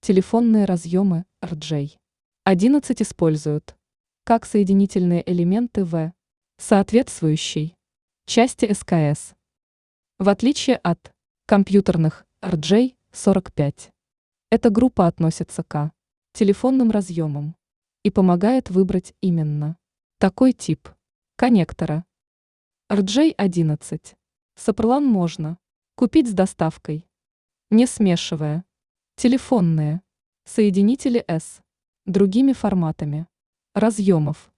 Телефонные разъемы RJ11 используют как соединительные элементы в соответствующей части СКС. В отличие от компьютерных RJ45, эта группа относится к телефонным разъемам и помогает выбрать именно такой тип коннектора. RJ11 Сопрлан можно купить с доставкой, не смешивая телефонные соединители с другими форматами разъемов.